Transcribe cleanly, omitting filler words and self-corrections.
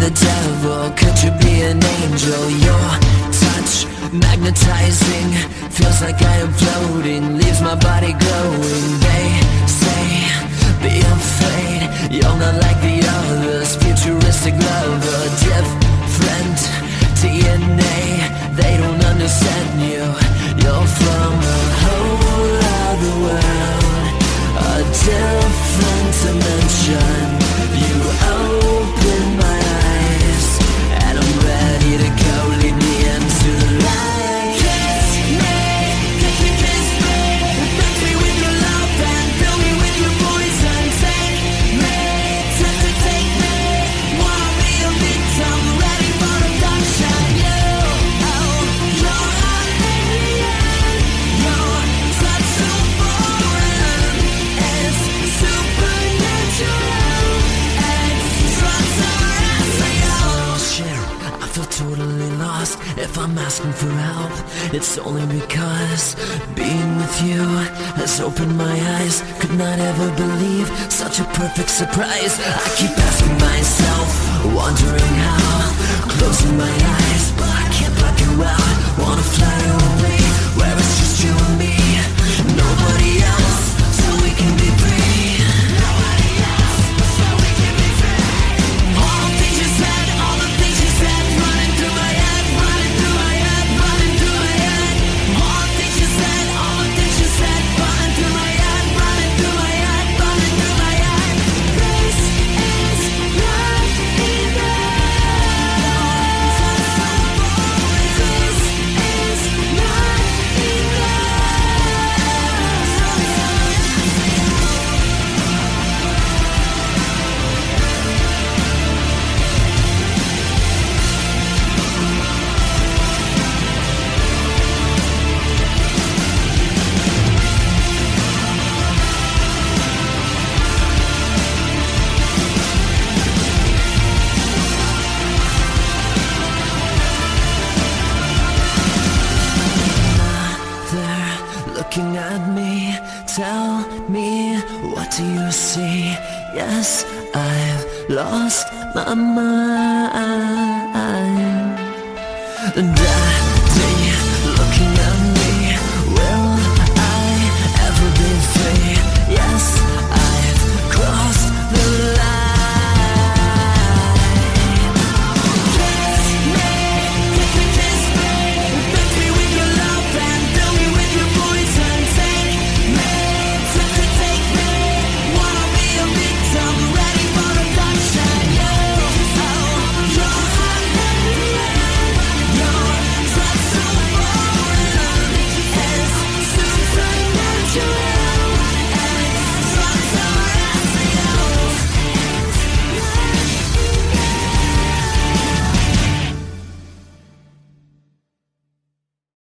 the devil? Could you be an angel? Your touch, magnetizing, feels like I am floating, leaves my body glowing. They say, be afraid, you're not like the others. Futuristic lover, different DNA. They don't understand you. You're from a whole other world, a different dimension. You open my eyes, and I'm ready to go. Lead me into the light. Kiss me, kiss me, touch me with your love and fill me with your poison. Take me, take me, wanna be a victim, ready for abduction. You're an alien, you're such so foreign. It's supernatural. I feel totally lost if I'm asking for help. It's only because being with you has opened my eyes. Could not ever believe such a perfect surprise. I keep asking myself, wondering how, closing my eyes, but I can't block you out. Wanna fly away where it's just you and me, nobody else, so we can be free. Nobody else, so we can be free. All the things you said, all the things you said, running through my head, running through my head, running through my head. All the things you said, all the things you said, running through my head, running through my head, running through my head. This is not enough. This is not They're looking at me. Tell me, what do you see? Yes, I've lost my mind. Daddy, looking at me.